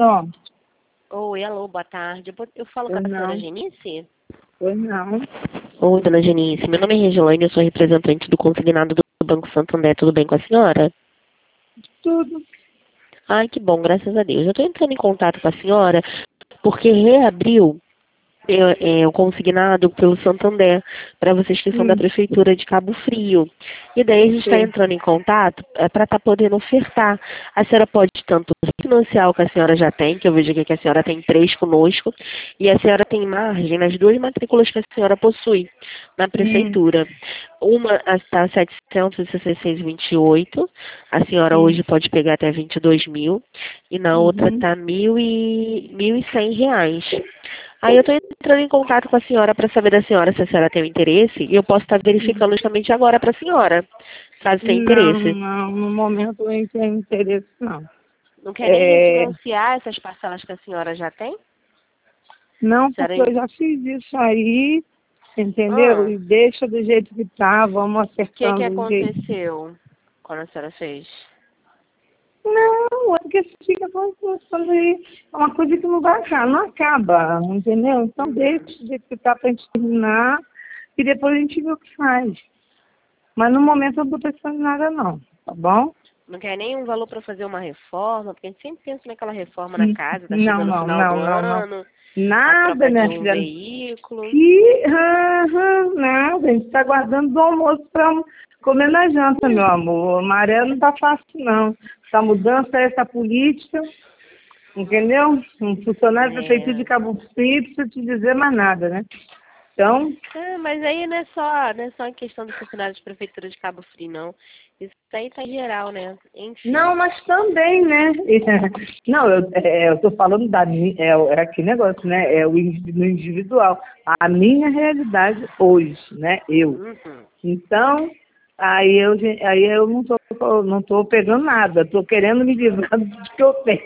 Tom, Oi, alô, boa tarde. Eu falo com pois a senhora não, Genice? pois não. Oi, dona Genice. Meu nome é Regiane, eu sou representante do consignado do Banco Santander. Tudo bem com a senhora? Tudo. Ai, que bom, graças a Deus. Eu estou entrando em contato com a senhora porque reabriu o consignado pelo Santander para vocês que são da Sim, Prefeitura de Cabo Frio. E daí a gente está sei. entrando em contato para estar podendo ofertar. A senhora pode tanto financiar o que a senhora já tem, que eu vejo aqui que a senhora tem 3 conosco, e a senhora tem margem nas 2 matrículas que a senhora possui na Hum, Prefeitura. Uma está 766,28, a senhora sim. hoje pode pegar até 22 mil, e na outra Uhum. está R$ 1.100. Aí eu estou entrando em contato com a senhora para saber da senhora se a senhora tem interesse e eu posso estar verificando justamente agora para a senhora, caso tenha Não, interesse. não, no momento eu não tenho interesse, não. Não quer nem É, refinanciar essas parcelas que a senhora já tem? não, A senhora... porque eu já fiz isso aí, entendeu? Ah, E deixa do jeito que tá, vamos o que acertando o jeito. aconteceu quando a senhora fez? Não, é porque fica conversando aí. É uma coisa que não vai acabar, não acaba, entendeu? Então deixa Uhum. do jeito que tá pra gente terminar e depois a gente vê o que faz. Mas no momento eu não estou pensando em nada não, tá bom? Não quer nem um valor para fazer uma reforma, porque a gente sempre pensa naquela reforma na casa, tá Não, chegando o não, final do não, não, não. ano, a Nada, troca de minha um filha. veículo. Que nada. A gente está guardando do almoço para comer na janta, meu amor. A maré não tá fácil, não. Essa mudança, essa política, entendeu? Um funcionário da prefeitura de É. Cabo Frio, não precisa te dizer mais nada, né? Então, É, mas aí não é só a questão do funcionário de prefeitura de Cabo Frio, não. Isso aí tá em geral, né? Enfim. não, mas também, né? Não, eu tô falando é aquele negócio, né? É no individual. A minha realidade hoje, né? Eu. Uhum. Então, aí eu não tô pegando nada. Tô querendo me livrar do que eu tenho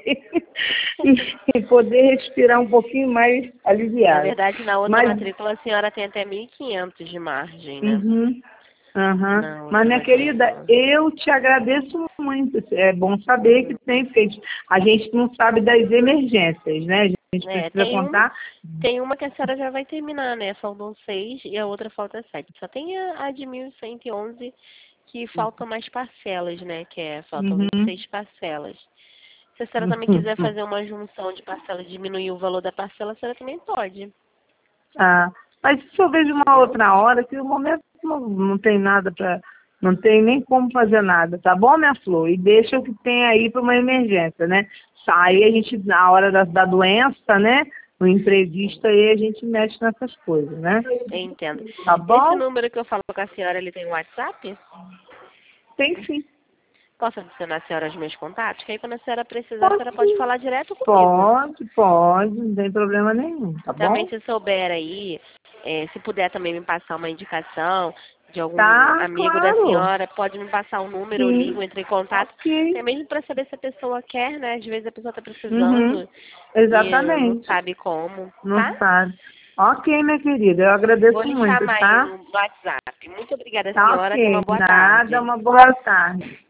e poder respirar um pouquinho mais Na aliviado. verdade, na outra Mas, matrícula a senhora tem até 1.500 de margem, né? uhum. Aham. Na Mas, outra minha querida, matrícula. eu te agradeço muito. É bom saber que tem, porque a gente não sabe das emergências, né? A gente É, precisa contar. tem uma que a senhora já vai terminar, né? Faltam 6 e a outra falta 7. Só tem a de 1.111 que faltam mais parcelas, né? Faltam vinte e Uhum. seis parcelas. Se a senhora também quiser fazer uma junção de parcelas e diminuir o valor da parcela, a senhora também pode. Ah, mas se eu vejo uma Entendeu? outra hora, que o momento não tem nada para. Não tem nem como fazer nada, tá bom, minha flor? E deixa o que tem aí para uma emergência, né? Aí a gente, na hora da doença, né? O imprevisto, aí a gente mexe nessas coisas, né? Eu entendo. Tá Esse bom? número que eu falo com a senhora, ele tem WhatsApp? Tem sim. Posso adicionar a senhora aos meus contatos? Que aí quando a senhora precisar, a Pode senhora pode sim. falar direto comigo. Pode, não tem problema nenhum, tá Também bom? se souber aí, se puder também me passar uma indicação de algum Tá, amigo da claro. senhora, pode me passar o número, eu ligo, Sim. entro em contato, Ok. até mesmo para saber se a pessoa quer, né? Às vezes a pessoa está Uhum. precisando e não Exatamente. sabe como, Não tá? sabe. Ok, minha querida, eu Vou agradeço lhe muito, chamar aí tá? no WhatsApp. Muito obrigada, Tá senhora. Tenha uma ok. boa Nada, tarde. uma boa tarde.